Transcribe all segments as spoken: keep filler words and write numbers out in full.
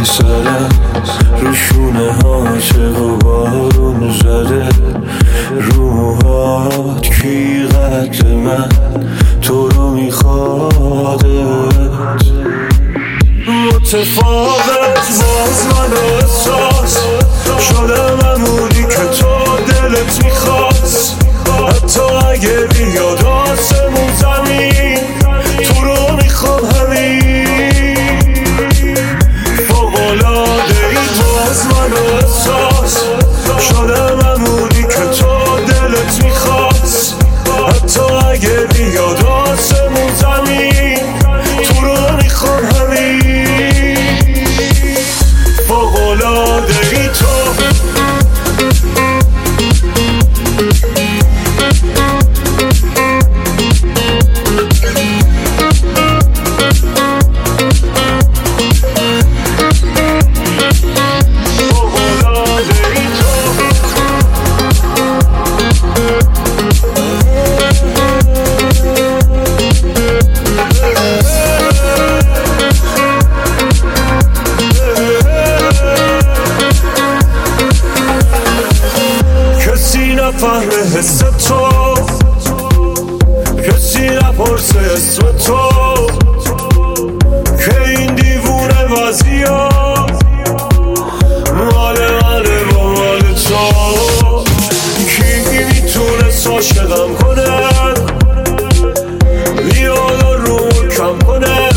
سرت رو شونه هاته و بارون زده روحات کی قد من تو رو میخوادت متفاوت باز من و احساس شدم همونی که تو دلت میخواست حتی اگه بیاد آسمون زمین تو رو میخوام همین فوق‌العاده ای باز من و احساس شدم همونی که تو دلت میخواست حتی اگه بیاد آسمون زمین تو رو میخوام همین فوق‌العاده ای تو نفهمه حس تو کسی نپرسه اسم تو که این دیوونه بازی ها مال منه با مال تو کی میتونه عاشقم کنه بیاد و رو کم کنه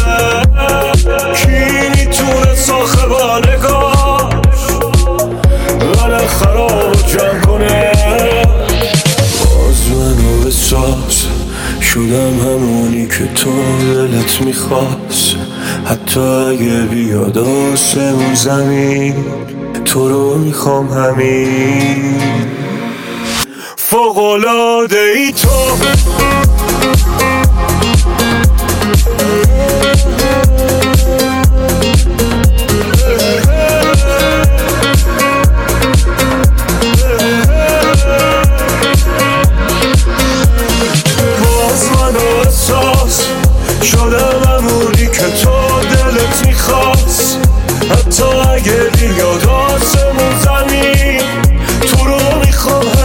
کی میتونه ساخه با نگاش من خراب و جمع کنه احساس شدم همونی که تو دلت میخواست حتی اگه بیاد آسمون زمین تو رو میخوام همین فوق‌العاده ای تو شدم همونی که تو دلت میخواست حتی اگه بیاد آسمون زمین تو رو میخوام